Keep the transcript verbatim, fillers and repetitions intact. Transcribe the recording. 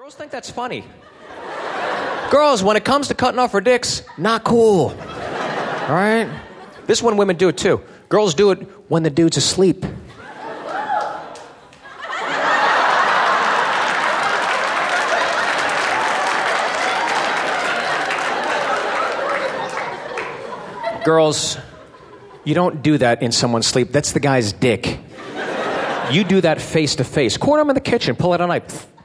Girls think that's funny. Girls, when it comes to cutting off her dicks, not cool. All right? This is when women do it too. Girls do it when the dude's asleep. Girls, you don't do that in someone's sleep. That's the guy's dick. You do that face to face. Corner him in the kitchen, pull out a knife.